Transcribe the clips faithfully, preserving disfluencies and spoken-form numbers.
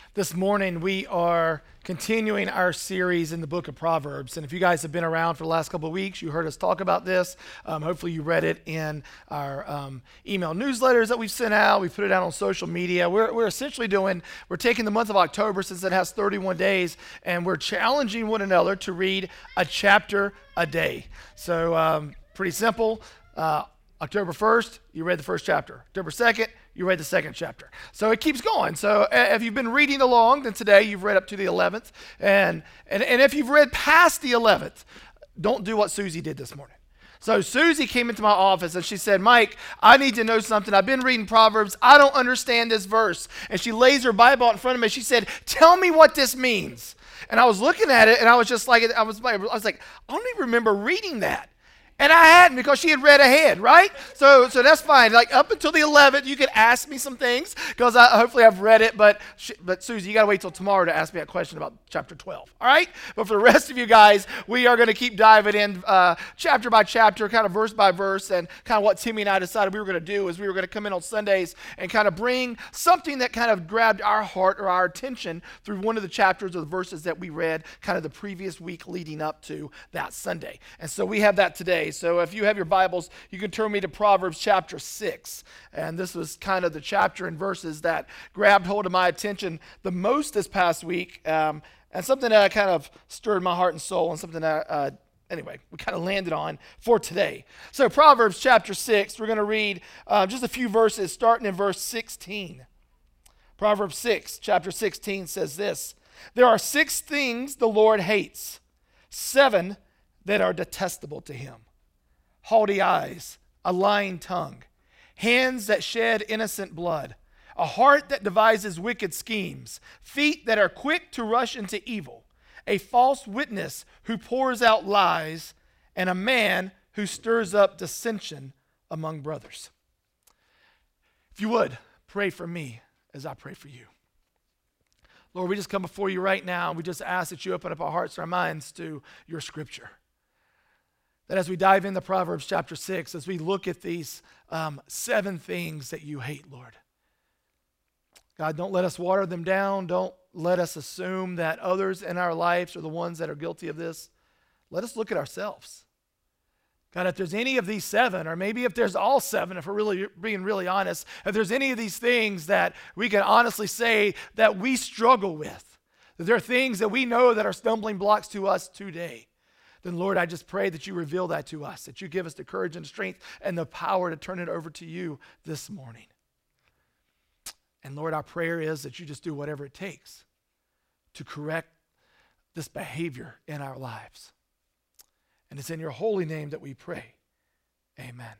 This morning we are continuing our series in the book of Proverbs. And if you guys have been around for the last couple of weeks, you heard us talk about this. Um, hopefully you read it in our um, email newsletters that we've sent out. We put it out on social media. We're, we're essentially doing, we're taking the month of October since it has thirty-one days, and we're challenging one another to read a chapter a day. So um, pretty simple. Uh, October first, you read the first chapter. October second, you read the second chapter. So it keeps going. So uh, if you've been reading along, then today you've read up to the eleventh. And, and, and if you've read past the eleventh, don't do what Susie did this morning. So Susie came into my office and she said, Mike, I need to know something. I've been reading Proverbs. I don't understand this verse. And she lays her Bible out in front of me. She said, tell me what this means. And I was looking at it and I was just like, I was, I was like, I don't even remember reading that. And I hadn't because she had read ahead, right? So so that's fine. Like up until the eleventh, you could ask me some things because I, hopefully I've read it. But she, but Susie, you got to wait till tomorrow to ask me a question about chapter twelve, all right? But for the rest of you guys, we are going to keep diving in uh, chapter by chapter, kind of verse by verse. And kind of what Timmy and I decided we were going to do is we were going to come in on Sundays and kind of bring something that kind of grabbed our heart or our attention through one of the chapters or the verses that we read kind of the previous week leading up to that Sunday. And so we have that today. So if you have your Bibles, you can turn me to Proverbs chapter six. And this was kind of the chapter and verses that grabbed hold of my attention the most this past week. Um, and something that kind of stirred my heart and soul and something that, uh, anyway, we kind of landed on for today. So Proverbs chapter six, we're going to read uh, just a few verses starting in verse sixteen. Proverbs six, chapter sixteen says this: there are six things the Lord hates, seven that are detestable to him: haughty eyes, a lying tongue, hands that shed innocent blood, a heart that devises wicked schemes, feet that are quick to rush into evil, a false witness who pours out lies, and a man who stirs up dissension among brothers. If you would, pray for me as I pray for you. Lord, we just come before you right now, and we just ask that you open up our hearts and our minds to your scripture. That as we dive into Proverbs chapter six, as we look at these um, seven things that you hate, Lord, God, don't let us water them down. Don't let us assume that others in our lives are the ones that are guilty of this. Let us look at ourselves. God, if there's any of these seven, or maybe if there's all seven, if we're really being really honest, if there's any of these things that we can honestly say that we struggle with, that there are things that we know that are stumbling blocks to us today, then Lord, I just pray that you reveal that to us, that you give us the courage and strength and the power to turn it over to you this morning. And Lord, our prayer is that you just do whatever it takes to correct this behavior in our lives. And it's in your holy name that we pray. Amen.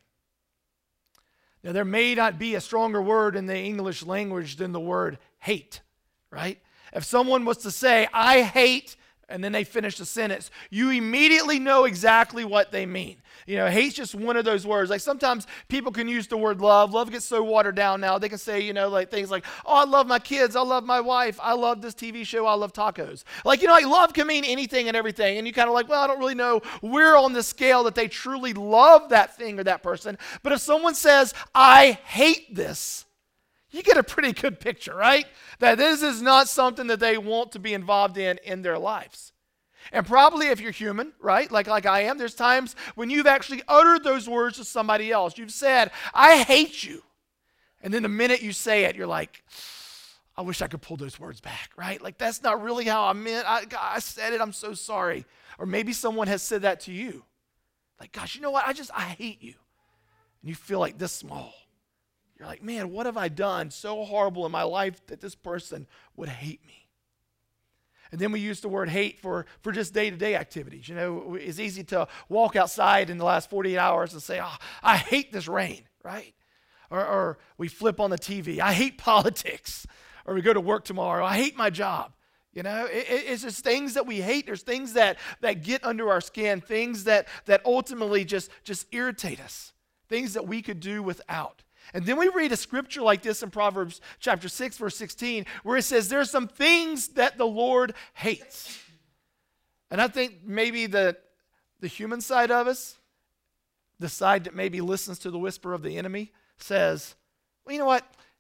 Now, there may not be a stronger word in the English language than the word hate, right? If someone was to say, I hate, and then they finish the sentence, you immediately know exactly what they mean. You know, hate's just one of those words. Like sometimes people can use the word love. Love gets so watered down now. They can say, you know, like things like, oh, I love my kids. I love my wife. I love this T V show. I love tacos. Like, you know, like love can mean anything and everything. And you kind of like, well, I don't really know where on the scale that they truly love that thing or that person. But if someone says, I hate this, you get a pretty good picture, right? That this is not something that they want to be involved in in their lives. And probably if you're human, right, like, like I am, there's times when you've actually uttered those words to somebody else. You've said, I hate you. And then the minute you say it, you're like, I wish I could pull those words back, right? Like, that's not really how I meant. I, I said it. I'm so sorry. Or maybe someone has said that to you. Like, gosh, you know what? I just, I hate you. And you feel like this small. You're like, man, what have I done so horrible in my life that this person would hate me? And then we use the word hate for, for just day-to-day activities. You know, it's easy to walk outside in the last forty-eight hours and say, oh, I hate this rain, right? Or, or we flip on the T V, I hate politics. Or we go to work tomorrow, I hate my job. You know, it, it's just things that we hate. There's things that, that get under our skin, things that, that ultimately just, just irritate us, things that we could do without. And then we read a scripture like this in Proverbs chapter six, verse sixteen, where it says there are some things that the Lord hates. And I think maybe the, the human side of us, the side that maybe listens to the whisper of the enemy, says, well, you know what?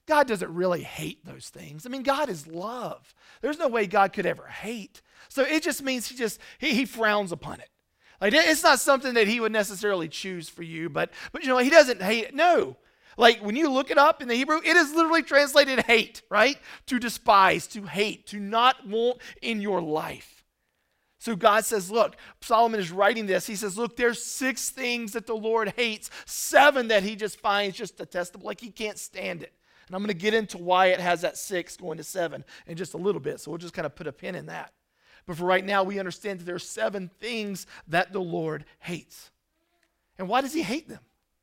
God doesn't really hate those things. I mean, God is love. There's no way God could ever hate. So it just means he just, he, he frowns upon it. Like, it's not something that he would necessarily choose for you, but, but you know, he doesn't hate it. No. Like, when you look it up in the Hebrew, it is literally translated hate, right? To despise, to hate, to not want in your life. So God says, look, Solomon is writing this. He says, look, there's six things that the Lord hates, seven that he just finds just detestable, like he can't stand it. And I'm going to get into why it has that six going to seven in just a little bit. So we'll just kind of put a pin in that. But for right now, we understand that there are seven things that the Lord hates. And why does he hate them?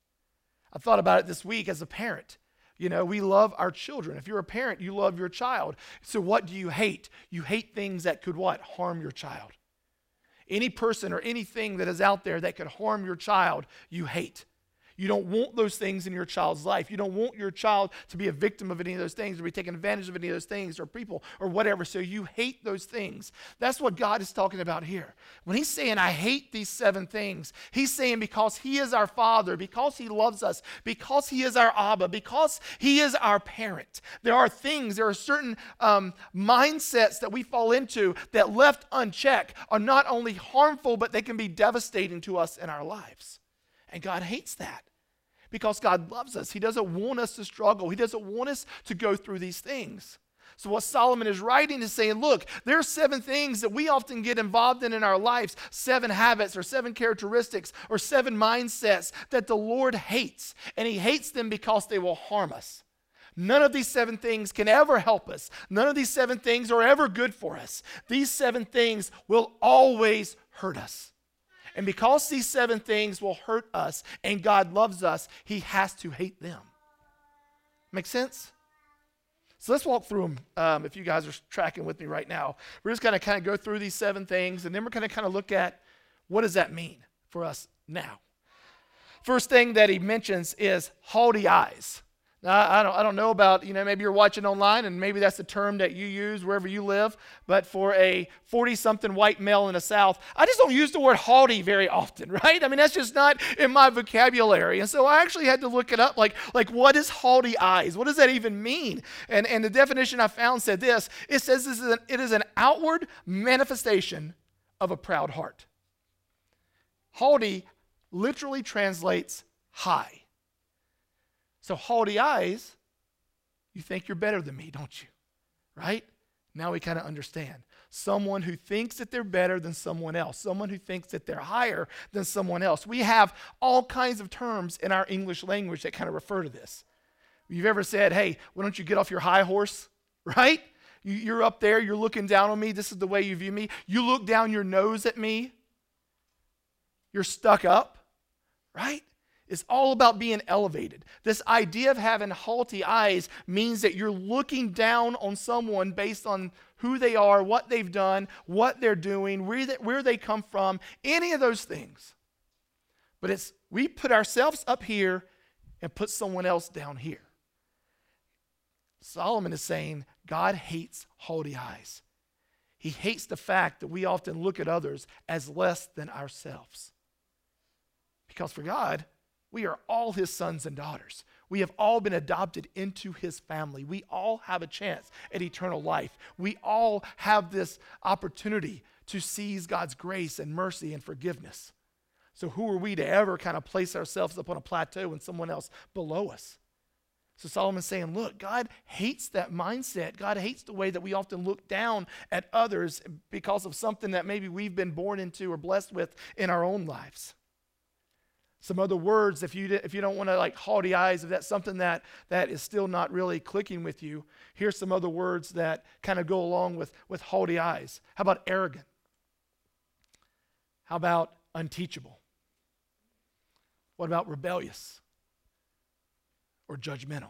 I thought about it this week as a parent. You know, we love our children. If you're a parent, you love your child. So what do you hate? You hate things that could what? Harm your child. Any person or anything that is out there that could harm your child, you hate. You don't want those things in your child's life. You don't want your child to be a victim of any of those things or be taken advantage of any of those things or people or whatever. So you hate those things. That's what God is talking about here. When he's saying, I hate these seven things, he's saying because he is our Father, because he loves us, because he is our Abba, because he is our parent. There are things, there are certain um, mindsets that we fall into that left unchecked are not only harmful, but they can be devastating to us in our lives. And God hates that because God loves us. He doesn't want us to struggle. He doesn't want us to go through these things. So what Solomon is writing is saying, look, there are seven things that we often get involved in in our lives, seven habits or seven characteristics or seven mindsets that the Lord hates. And he hates them because they will harm us. None of these seven things can ever help us. None of these seven things are ever good for us. These seven things will always hurt us. And because these seven things will hurt us and God loves us, he has to hate them. Make sense? So let's walk through them um, if you guys are tracking with me right now. We're just going to kind of go through these seven things, and then we're going to kind of look at what does that mean for us now. First thing that he mentions is haughty eyes. Now, I don't, I don't know about, you know, maybe you're watching online and maybe that's the term that you use wherever you live, but for a forty-something white male in the South, I just don't use the word haughty very often, right? I mean, that's just not in my vocabulary. And so I actually had to look it up, like, like what is haughty eyes? What does that even mean? And, and the definition I found said this, it says this is an, it is an outward manifestation of a proud heart. Haughty literally translates high. So haughty eyes, you think you're better than me, don't you? Right? Now we kind of understand. Someone who thinks that they're better than someone else. Someone who thinks that they're higher than someone else. We have all kinds of terms in our English language that kind of refer to this. You've ever said, hey, why don't you get off your high horse? Right? You, you're up there, you're looking down on me. This is the way you view me. You look down your nose at me. You're stuck up. Right? It's all about being elevated. This idea of having haughty eyes means that you're looking down on someone based on who they are, what they've done, what they're doing, where they, where they come from, any of those things. But it's we put ourselves up here and put someone else down here. Solomon is saying God hates haughty eyes. He hates the fact that we often look at others as less than ourselves. Because for God, we are all his sons and daughters. We have all been adopted into his family. We all have a chance at eternal life. We all have this opportunity to seize God's grace and mercy and forgiveness. So who are we to ever kind of place ourselves up on a plateau and someone else below us? So Solomon's saying, look, God hates that mindset. God hates the way that we often look down at others because of something that maybe we've been born into or blessed with in our own lives. Some other words, if you if you don't want to like haughty eyes, if that's something that, that is still not really clicking with you, here's some other words that kind of go along with, with haughty eyes. How about arrogant? How about unteachable? What about rebellious or judgmental?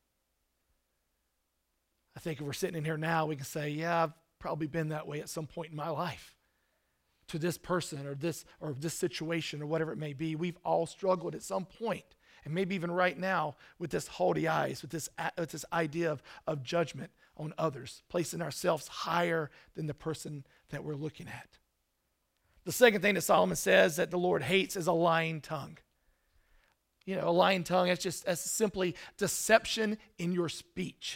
I think if we're sitting in here now, we can say, yeah, I've probably been that way at some point in my life. To this person or this or this situation or whatever it may be. We've all struggled at some point, and maybe even right now, with this haughty eyes, with this, with this idea of, of judgment on others, placing ourselves higher than the person that we're looking at. The second thing that Solomon says that the Lord hates is a lying tongue. You know, a lying tongue, it's just as simply deception in your speech.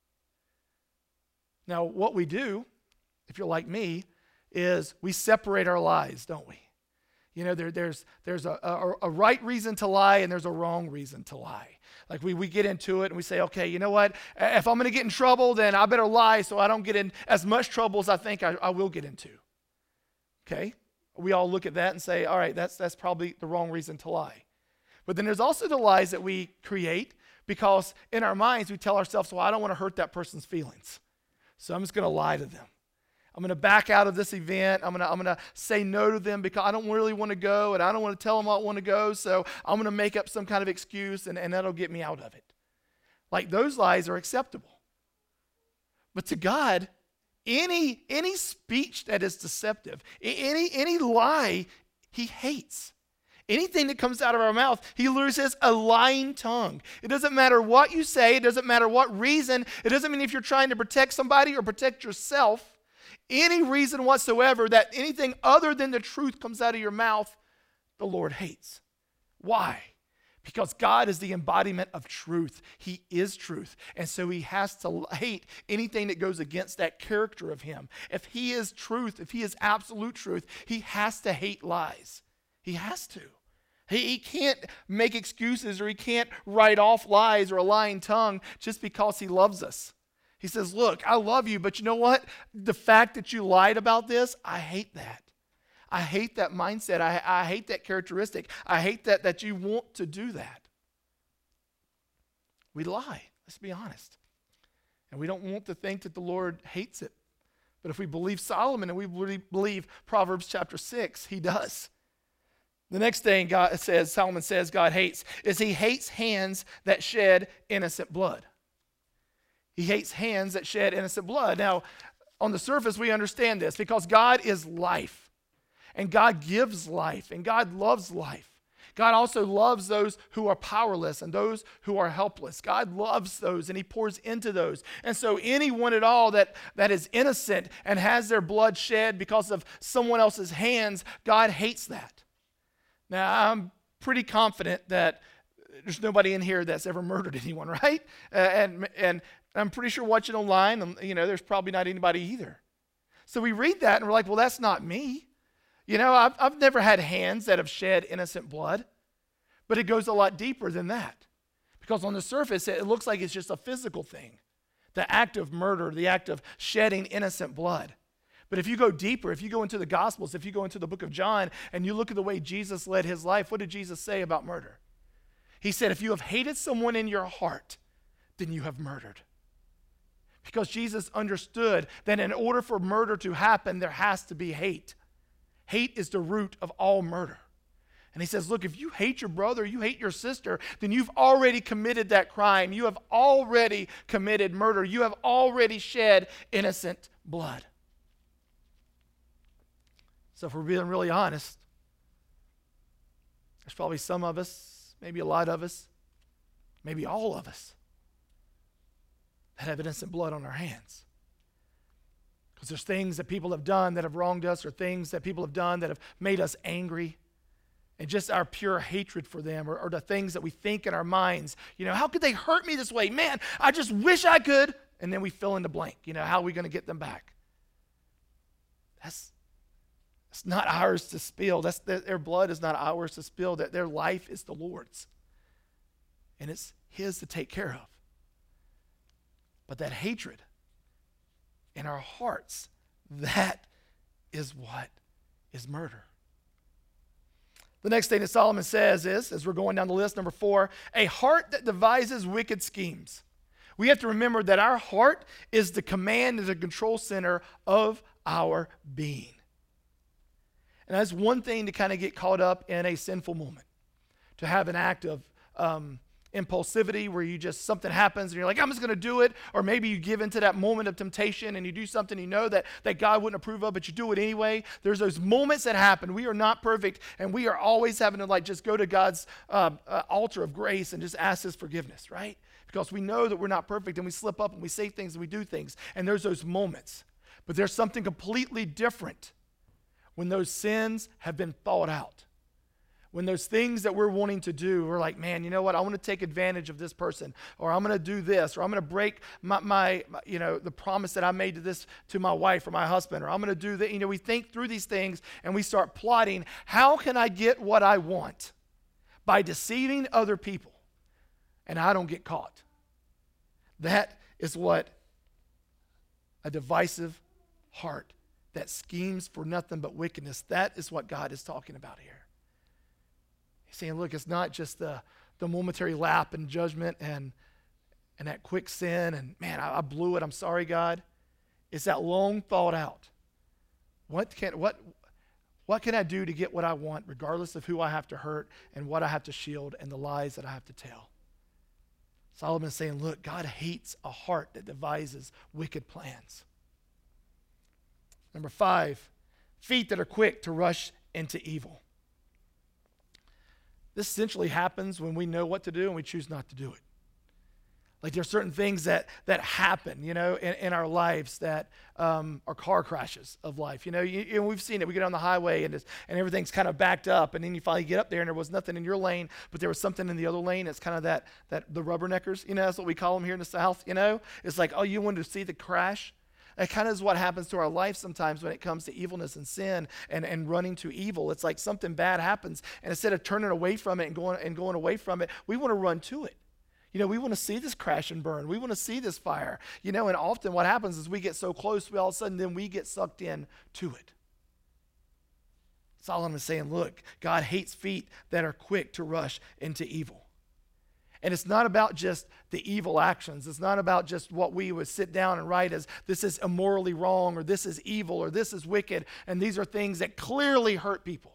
Now, what we do, if you're like me, is we separate our lies, don't we? You know, there, there's there's a, a, a right reason to lie and there's a wrong reason to lie. Like we, we get into it and we say, okay, you know what? If I'm going to get in trouble, then I better lie so I don't get in as much trouble as I think I, I will get into. Okay? We all look at that and say, all right, that's that's probably the wrong reason to lie. But then there's also the lies that we create because in our minds we tell ourselves, well, I don't want to hurt that person's feelings. So I'm just going to lie to them. I'm going to back out of this event. I'm going to I'm going to say no to them because I don't really want to go and I don't want to tell them I want to go. So I'm going to make up some kind of excuse and, and that'll get me out of it. Like those lies are acceptable. But to God, any any speech that is deceptive, any any lie, he hates. Anything that comes out of our mouth, he loses a lying tongue. It doesn't matter what you say. It doesn't matter what reason. It doesn't mean if you're trying to protect somebody or protect yourself. Any reason whatsoever that anything other than the truth comes out of your mouth, the Lord hates. Why? Because God is the embodiment of truth. He is truth. And so he has to hate anything that goes against that character of him. If he is truth, if he is absolute truth, he has to hate lies. He has to. He, he can't make excuses or he can't write off lies or a lying tongue just because he loves us. He says, look, I love you, but you know what? The fact that you lied about this, I hate that. I hate that mindset. I, I hate that characteristic. I hate that, that you want to do that. We lie, let's be honest. And we don't want to think that the Lord hates it. But if we believe Solomon and we believe Proverbs chapter six, he does. The next thing God says, Solomon says God hates, is he hates hands that shed innocent blood. He hates hands that shed innocent blood. Now, on the surface, we understand this because God is life. And God gives life. And God loves life. God also loves those who are powerless and those who are helpless. God loves those and he pours into those. And so anyone at all that, that is innocent and has their blood shed because of someone else's hands, God hates that. Now, I'm pretty confident that there's nobody in here that's ever murdered anyone, right? Uh, and, and I'm pretty sure watching online, you know, there's probably not anybody either. So we read that and we're like, well, that's not me. You know, I've, I've never had hands that have shed innocent blood, but it goes a lot deeper than that. Because on the surface, it looks like it's just a physical thing. The act of murder, the act of shedding innocent blood. But if you go deeper, if you go into the Gospels, if you go into the book of John, and you look at the way Jesus led his life, what did Jesus say about murder? He said, if you have hated someone in your heart, then you have murdered. Because Jesus understood that in order for murder to happen, there has to be hate. Hate is the root of all murder. And he says, look, if you hate your brother, you hate your sister, then you've already committed that crime. You have already committed murder. You have already shed innocent blood. So if we're being really honest, there's probably some of us, maybe a lot of us, maybe all of us, that have innocent blood on our hands. Because there's things that people have done that have wronged us, or things that people have done that have made us angry. And just our pure hatred for them, or, or the things that we think in our minds, you know, how could they hurt me this way? Man, I just wish I could. And then we fill in the blank. You know, how are we going to get them back? That's, that's not ours to spill. That's, their blood is not ours to spill. That their life is the Lord's. And it's his to take care of. But that hatred in our hearts, that is what is murder. The next thing that Solomon says is, as we're going down the list, number four, a heart that devises wicked schemes. We have to remember that our heart is the command, is the control center of our being. And that's one thing to kind of get caught up in a sinful moment. To have an act of um, impulsivity where you just, something happens and you're like, I'm just going to do it. Or maybe you give into that moment of temptation and you do something you know that, that God wouldn't approve of, but you do it anyway. There's those moments that happen. We are not perfect, and we are always having to like just go to God's uh, uh, altar of grace and just ask his forgiveness, right? Because we know that we're not perfect and we slip up and we say things and we do things. And there's those moments. But there's something completely different when those sins have been thought out. When those things that we're wanting to do, we're like, man, you know what? I want to take advantage of this person, or I'm going to do this, or I'm going to break my, my, my, you know, the promise that I made to this, to my wife or my husband, or I'm going to do that. You know, we think through these things and we start plotting, how can I get what I want by deceiving other people and I don't get caught? That is what a divisive heart that schemes for nothing but wickedness, that is what God is talking about here. He's saying, look, it's not just the, the momentary lap and judgment and, and that quick sin and, man, I, I blew it, I'm sorry, God. It's that long thought out. What can, what, what can I do to get what I want, regardless of who I have to hurt and what I have to shield and the lies that I have to tell? Solomon's saying, look, God hates a heart that devises wicked plans. Number five, feet that are quick to rush into evil. This essentially happens when we know what to do and we choose not to do it. Like there are certain things that that happen, you know, in, in our lives that um, are car crashes of life. You know, you, you know, we've seen it. We get on the highway and it's, and everything's kind of backed up, and then you finally get up there and there was nothing in your lane, but there was something in the other lane. It's kind of that that the rubberneckers, you know, that's what we call them here in the South. You know, it's like, oh, you wanted to see the crash. That kind of is what happens to our life sometimes when it comes to evilness and sin and, and running to evil. It's like something bad happens, and instead of turning away from it and going and going away from it, we want to run to it. You know, we want to see this crash and burn. We want to see this fire. You know, and often what happens is we get so close, we all of a sudden then we get sucked in to it. Solomon is saying, look, God hates feet that are quick to rush into evil. And it's not about just the evil actions. It's not about just what we would sit down and write as this is immorally wrong, or this is evil, or this is wicked, and these are things that clearly hurt people.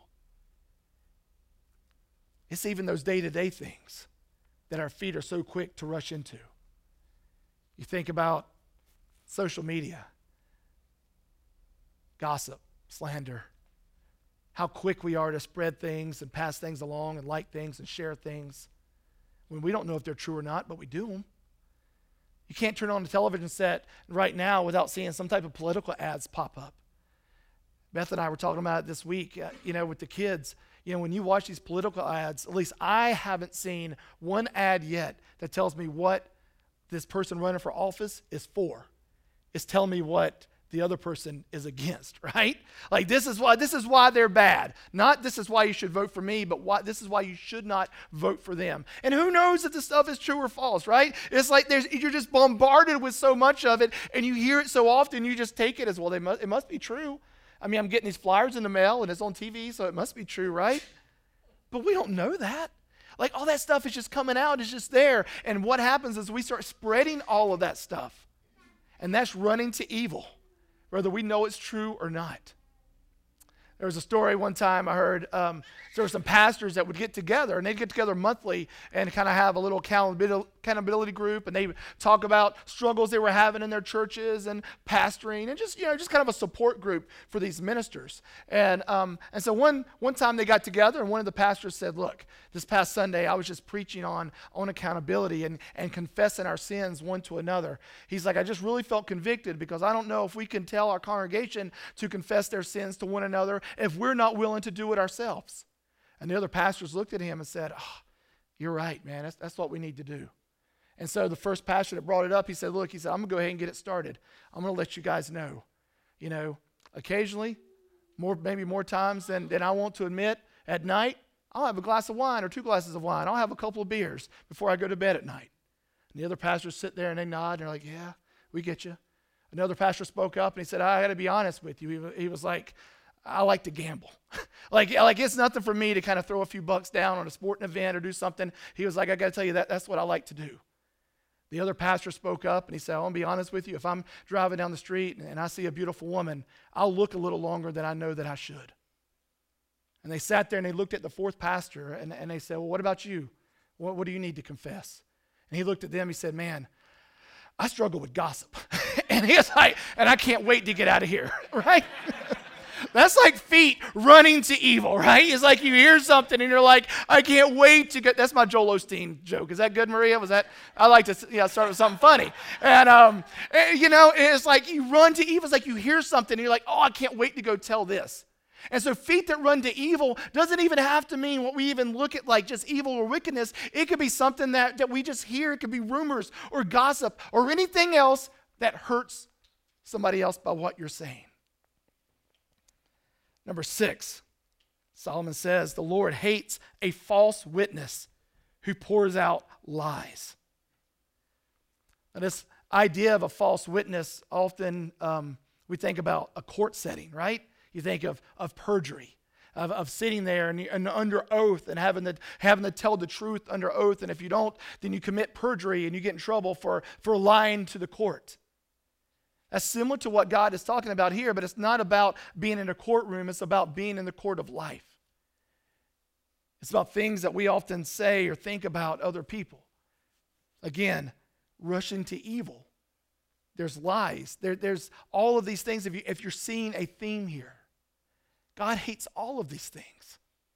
It's even those day-to-day things that our feet are so quick to rush into. You think about social media, gossip, slander, how quick we are to spread things and pass things along and like things and share things when we don't know if they're true or not, but we do them. You can't turn on the television set right now without seeing some type of political ads pop up. Beth and I were talking about it this week, uh, you know, with the kids. You know, when you watch these political ads, at least I haven't seen one ad yet that tells me what this person running for office is for. It's telling me what the other person is against, right? Like this is why this is why they're bad. Not this is why you should vote for me, but why this is why you should not vote for them. And who knows if this stuff is true or false, right? It's like there's you're just bombarded with so much of it, and you hear it so often, you just take it as, well, they must, it must be true. I mean, I'm getting these flyers in the mail, and it's on T V, so it must be true, right? But we don't know that. Like all that stuff is just coming out, it's just there. And what happens is we start spreading all of that stuff, and that's running to evil, whether we know it's true or not. There was a story one time I heard, um, there were some pastors that would get together, and they'd get together monthly and kind of have a little accountability group, and they would talk about struggles they were having in their churches and pastoring, and just, you know, just kind of a support group for these ministers. And um, and so one one time they got together, and one of the pastors said, look, this past Sunday I was just preaching on, on accountability and, and confessing our sins one to another. He's like, I just really felt convicted because I don't know if we can tell our congregation to confess their sins to one another if we're not willing to do it ourselves. And the other pastors looked at him and said, oh, you're right, man. That's, that's what we need to do. And so the first pastor that brought it up, he said, look, he said, I'm going to go ahead and get it started. I'm going to let you guys know. You know, occasionally, more maybe more times than, than I want to admit, at night, I'll have a glass of wine or two glasses of wine. I'll have a couple of beers before I go to bed at night. And the other pastors sit there and they nod and they're like, yeah, we get you. Another pastor spoke up and he said, I got to be honest with you. He, he was like, I like to gamble. like, like it's nothing for me to kind of throw a few bucks down on a sporting event or do something. He was like, I got to tell you that that's what I like to do. The other pastor spoke up and he said, I want to be honest with you. If I'm driving down the street and, and I see a beautiful woman, I'll look a little longer than I know that I should. And they sat there and they looked at the fourth pastor and, and they said, well, what about you? What, what do you need to confess? And he looked at them. He said, man, I struggle with gossip. and he was like, and I can't wait to get out of here, right? That's like feet running to evil, right? It's like you hear something and you're like, I can't wait to get, that's my Joel Osteen joke. Is that good, Maria? Was that, I like to you know, start with something funny. And, um, and, you know, it's like you run to evil. It's like you hear something and you're like, oh, I can't wait to go tell this. And so feet that run to evil doesn't even have to mean what we even look at like just evil or wickedness. It could be something that, that we just hear. It could be rumors or gossip or anything else that hurts somebody else by what you're saying. Number six, Solomon says, the Lord hates a false witness who pours out lies. Now, this idea of a false witness, often um, we think about a court setting, right? You think of, of perjury, of, of sitting there and, and under oath and having to, having to tell the truth under oath. And if you don't, then you commit perjury and you get in trouble for, for lying to the court. That's similar to what God is talking about here, but it's not about being in a courtroom. It's about being in the court of life. It's about things that we often say or think about other people. Again, rushing to evil. There's lies. There, there's all of these things. If, you, if you're seeing a theme here, God hates all of these things.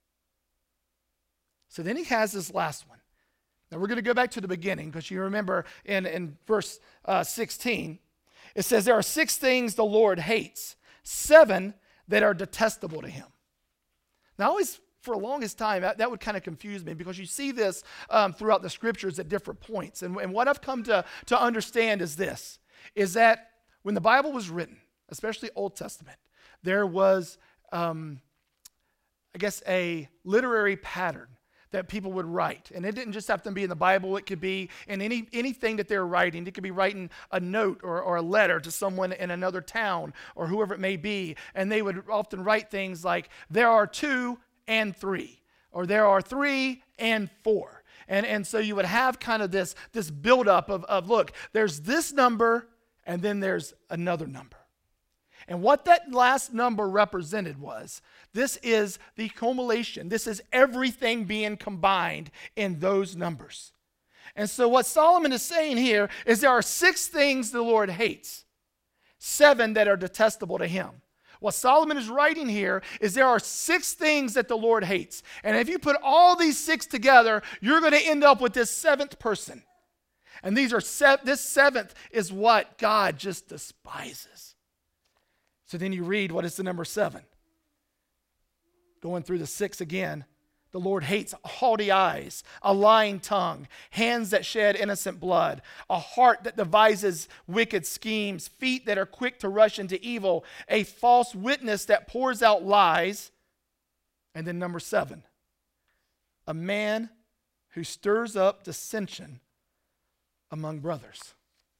So then he has this last one. Now we're going to go back to the beginning because you remember in, in verse uh, sixteen, it says there are six things the Lord hates, seven that are detestable to him. Now always, for the longest time, that, that would kind of confuse me because you see this um, throughout the scriptures at different points. And, and what I've come to, to understand is this, is that when the Bible was written, especially Old Testament, there was, um, I guess, a literary pattern that people would write. And it didn't just have to be in the Bible. It could be in any anything that they're writing. It could be writing a note or, or a letter to someone in another town or whoever it may be. And they would often write things like, there are two and three, or there are three and four. And, and so you would have kind of this, this buildup of, of, look, there's this number, and then there's another number. And what that last number represented was, this is the accumulation. This is everything being combined in those numbers. And so what Solomon is saying here is there are six things the Lord hates, seven that are detestable to him. What Solomon is writing here is there are six things that the Lord hates. And if you put all these six together, you're going to end up with this seventh person. And these are se- this seventh is what God just despises. So then you read, what is the number seven? Going through the six again. The Lord hates haughty eyes, a lying tongue, hands that shed innocent blood, a heart that devises wicked schemes, feet that are quick to rush into evil, a false witness that pours out lies. And then number seven, a man who stirs up dissension among brothers.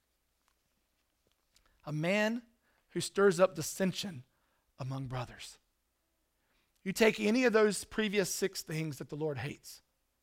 A man who stirs up dissension among brothers. You take any of those previous six things that the Lord hates.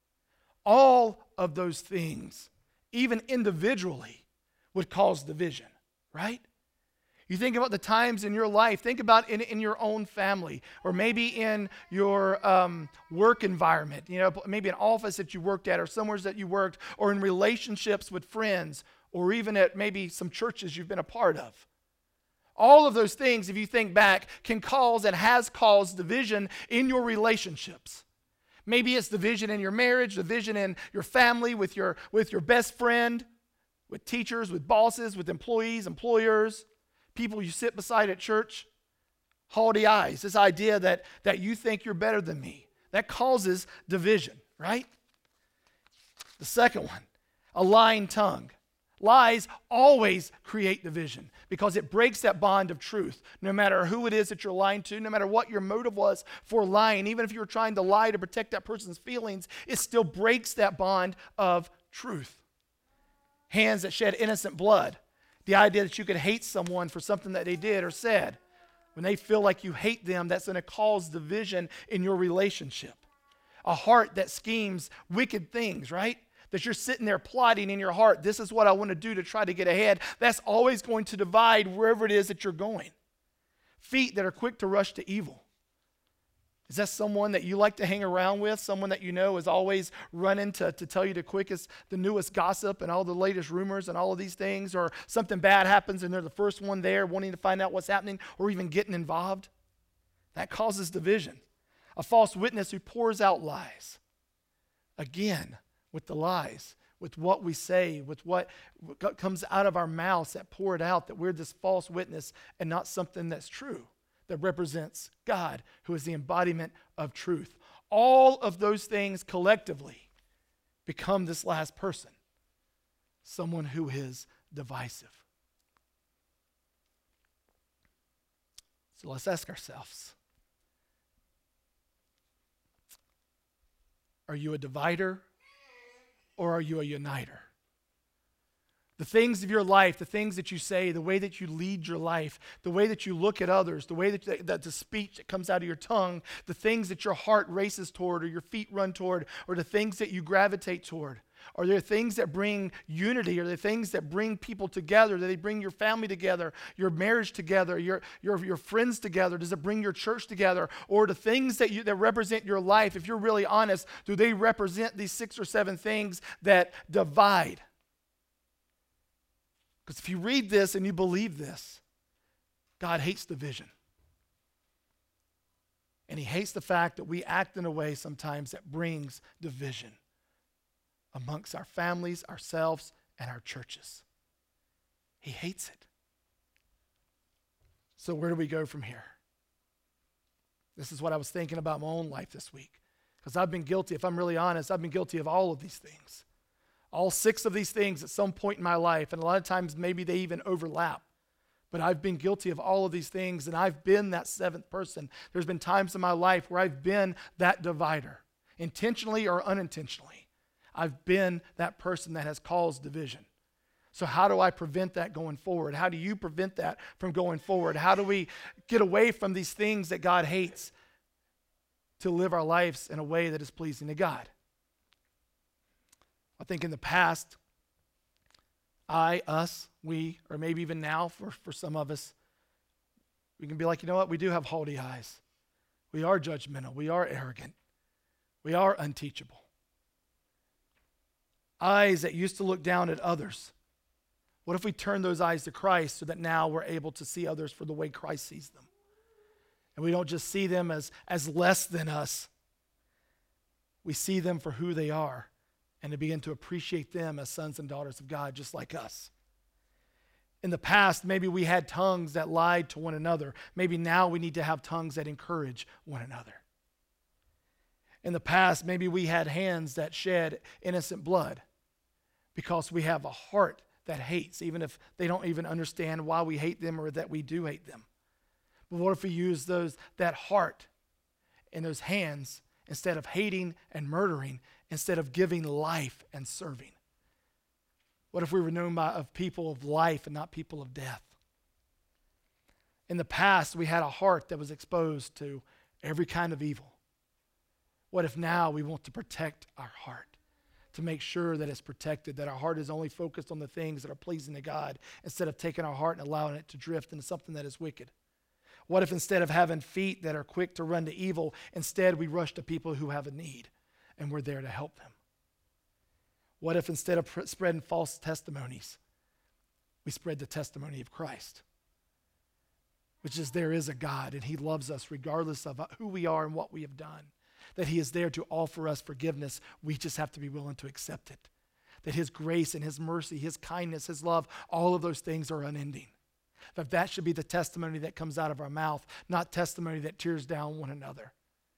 All of those things, even individually, would cause division, right? You think about the times in your life, think about in, in your own family, or maybe in your um, work environment, you know, maybe an office that you worked at, or somewhere that you worked, or in relationships with friends, or even at maybe some churches you've been a part of. All of those things, if you think back, can cause and has caused division in your relationships. Maybe it's division in your marriage, division in your family, with your, with your best friend, with teachers, with bosses, with employees, employers, people you sit beside at church. Haughty eyes, this idea that, that you think you're better than me. That causes division, right? The second one, a lying tongue. Lies always create division because it breaks that bond of truth. No matter who it is that you're lying to, no matter what your motive was for lying, even if you were trying to lie to protect that person's feelings, it still breaks that bond of truth. Hands that shed innocent blood. The idea that you could hate someone for something that they did or said. When they feel like you hate them, that's going to cause division in your relationship. A heart that schemes wicked things, right? That you're sitting there plotting in your heart, this is what I want to do to try to get ahead. That's always going to divide wherever it is that you're going. Feet that are quick to rush to evil. Is that someone that you like to hang around with? Someone that you know is always running to, to tell you the quickest, the newest gossip and all the latest rumors and all of these things, or something bad happens and they're the first one there wanting to find out what's happening or even getting involved? That causes division. A false witness who pours out lies. Again, with the lies, with what we say, with what comes out of our mouths that pour it out, that we're this false witness and not something that's true, that represents God, who is the embodiment of truth. All of those things collectively become this last person, someone who is divisive. So let's ask ourselves, are you a divider or are you a uniter? The things of your life, the things that you say, the way that you lead your life, the way that you look at others, the way that, that the speech that comes out of your tongue, the things that your heart races toward or your feet run toward, or the things that you gravitate toward. Are there things that bring unity? Are there things that bring people together? Do they bring your family together, your marriage together, your, your, your friends together? Does it bring your church together? Or the things that, you, that represent your life, if you're really honest, do they represent these six or seven things that divide? Because if you read this and you believe this, God hates division. And he hates the fact that we act in a way sometimes that brings division amongst our families, ourselves, and our churches. He hates it. So where do we go from here? This is what I was thinking about my own life this week. Because I've been guilty, if I'm really honest, I've been guilty of all of these things. All six of these things at some point in my life, and a lot of times maybe they even overlap. But I've been guilty of all of these things, and I've been that seventh person. There's been times in my life where I've been that divider, intentionally or unintentionally. I've been that person that has caused division. So how do I prevent that going forward? How do you prevent that from going forward? How do we get away from these things that God hates to live our lives in a way that is pleasing to God? I think in the past, I, us, we, or maybe even now for, for some of us, we can be like, you know what? We do have haughty eyes. We are judgmental. We are arrogant. We are unteachable. Eyes that used to look down at others. What if we turn those eyes to Christ so that now we're able to see others for the way Christ sees them? And we don't just see them as, as less than us. We see them for who they are and to begin to appreciate them as sons and daughters of God just like us. In the past, maybe we had tongues that lied to one another. Maybe now we need to have tongues that encourage one another. In the past, maybe we had hands that shed innocent blood because we have a heart that hates, even if they don't even understand why we hate them or that we do hate them. But what if we use those that heart and those hands instead of hating and murdering, instead of giving life and serving? What if we were known by of people of life and not people of death? In the past, we had a heart that was exposed to every kind of evil. What if now we want to protect our heart, to make sure that it's protected, that our heart is only focused on the things that are pleasing to God instead of taking our heart and allowing it to drift into something that is wicked? What if instead of having feet that are quick to run to evil, instead we rush to people who have a need and we're there to help them? What if instead of pr- spreading false testimonies, we spread the testimony of Christ, which is there is a God and he loves us regardless of who we are and what we have done, that he is there to offer us forgiveness. We just have to be willing to accept it, that his grace and his mercy, his kindness, his love, all of those things are unending. That that should be the testimony that comes out of our mouth, not testimony that tears down one another.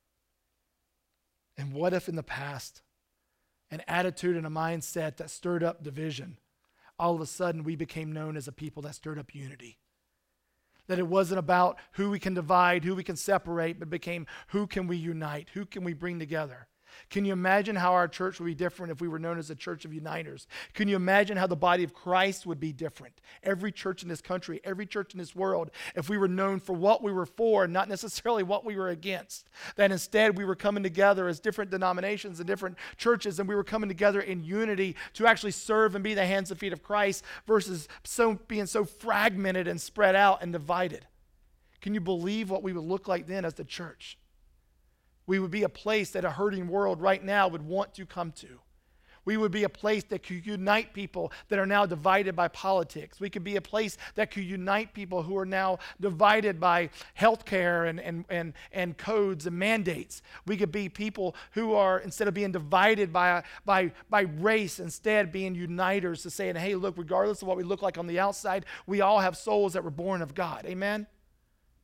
And what if in the past, an attitude and a mindset that stirred up division, all of a sudden we became known as a people that stirred up unity? That it wasn't about who we can divide, who we can separate, but became who can we unite, who can we bring together? Can you imagine how our church would be different if we were known as a church of uniters? Can you imagine how the body of Christ would be different? Every church in this country, every church in this world, if we were known for what we were for, not necessarily what we were against. That instead we were coming together as different denominations and different churches, and we were coming together in unity to actually serve and be the hands and feet of Christ versus so being so fragmented and spread out and divided. Can you believe what we would look like then as the church? We would be a place that a hurting world right now would want to come to. We would be a place that could unite people that are now divided by politics. We could be a place that could unite people who are now divided by healthcare and, and, and, and codes and mandates. We could be people who are, instead of being divided by, by, by race, instead being uniters to saying, hey, look, regardless of what we look like on the outside, we all have souls that were born of God. Amen?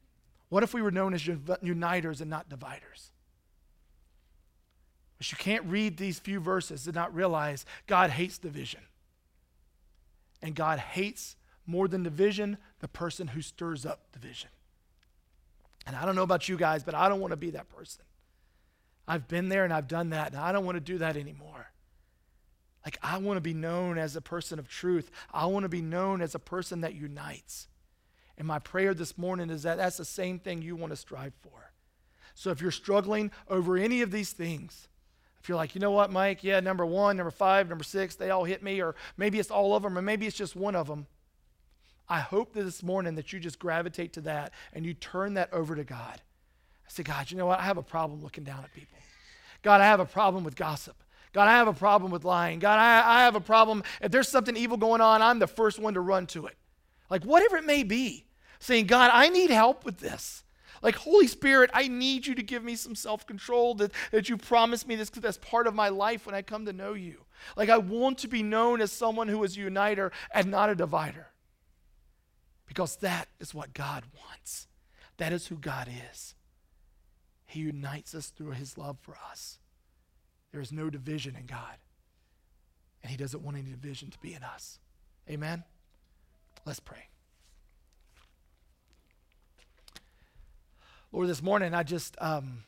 What if we were known as uniters and not dividers? But you can't read these few verses and not realize God hates division. And God hates more than division, the person who stirs up division. And I don't know about you guys, but I don't want to be that person. I've been there and I've done that, and I don't want to do that anymore. Like, I want to be known as a person of truth. I want to be known as a person that unites. And my prayer this morning is that that's the same thing you want to strive for. So if you're struggling over any of these things, if you're like, you know what, Mike, yeah, number one, number five, number six, they all hit me, or maybe it's all of them, or maybe it's just one of them, I hope that this morning that you just gravitate to that and you turn that over to God. I say, God, you know what, I have a problem looking down at people. God, I have a problem with gossip. God, I have a problem with lying. God, I, I have a problem. If there's something evil going on, I'm the first one to run to it. Like, whatever it may be, saying, God, I need help with this. Like, Holy Spirit, I need you to give me some self-control, that, that you promised me this because that's part of my life when I come to know you. Like, I want to be known as someone who is a uniter and not a divider. Because that is what God wants. That is who God is. He unites us through his love for us. There is no division in God. And he doesn't want any division to be in us. Amen? Let's pray. Lord, this morning I just, um,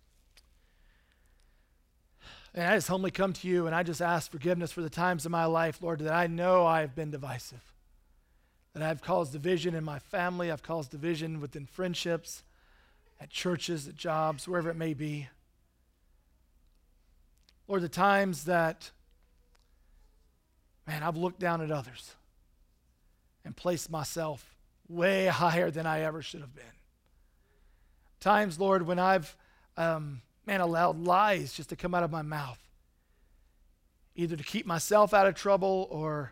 and I just humbly come to you and I just ask forgiveness for the times in my life, Lord, that I know I have been divisive. That I've caused division in my family. I've caused division within friendships, at churches, at jobs, wherever it may be. Lord, the times that, man, I've looked down at others and placed myself way higher than I ever should have been. Times, Lord, when I've, um, man, allowed lies just to come out of my mouth, either to keep myself out of trouble or,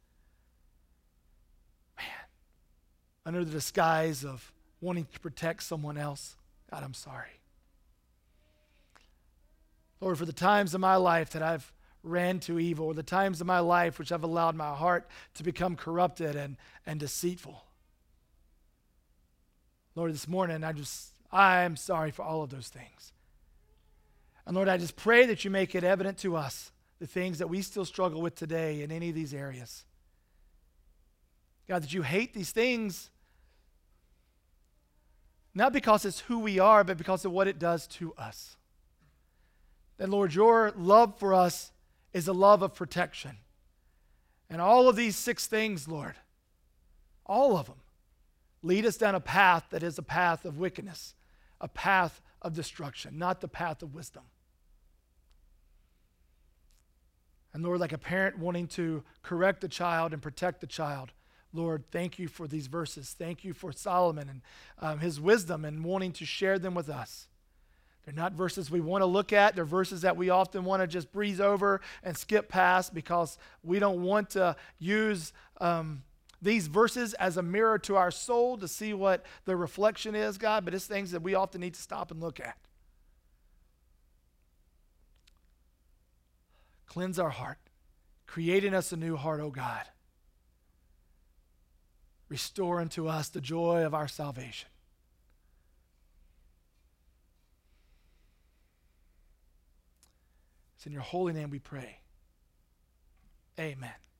man, under the disguise of wanting to protect someone else. God, I'm sorry. Lord, for the times in my life that I've ran to evil, or the times in my life which I've allowed my heart to become corrupted and, and deceitful. Lord, this morning I just, I'm sorry for all of those things. And Lord, I just pray that you make it evident to us the things that we still struggle with today in any of these areas. God, that you hate these things not because it's who we are, but because of what it does to us. That, Lord, your love for us is a love of protection. And all of these six things, Lord, all of them, lead us down a path that is a path of wickedness, a path of destruction, not the path of wisdom. And Lord, like a parent wanting to correct the child and protect the child, Lord, thank you for these verses. Thank you for Solomon and um, his wisdom and wanting to share them with us. They're not verses we want to look at. They're verses that we often want to just breeze over and skip past because we don't want to use um, these verses as a mirror to our soul to see what the reflection is, God, but it's things that we often need to stop and look at. Cleanse our heart, create in us a new heart, O God. Restore unto us the joy of our salvation. It's in your holy name we pray. Amen.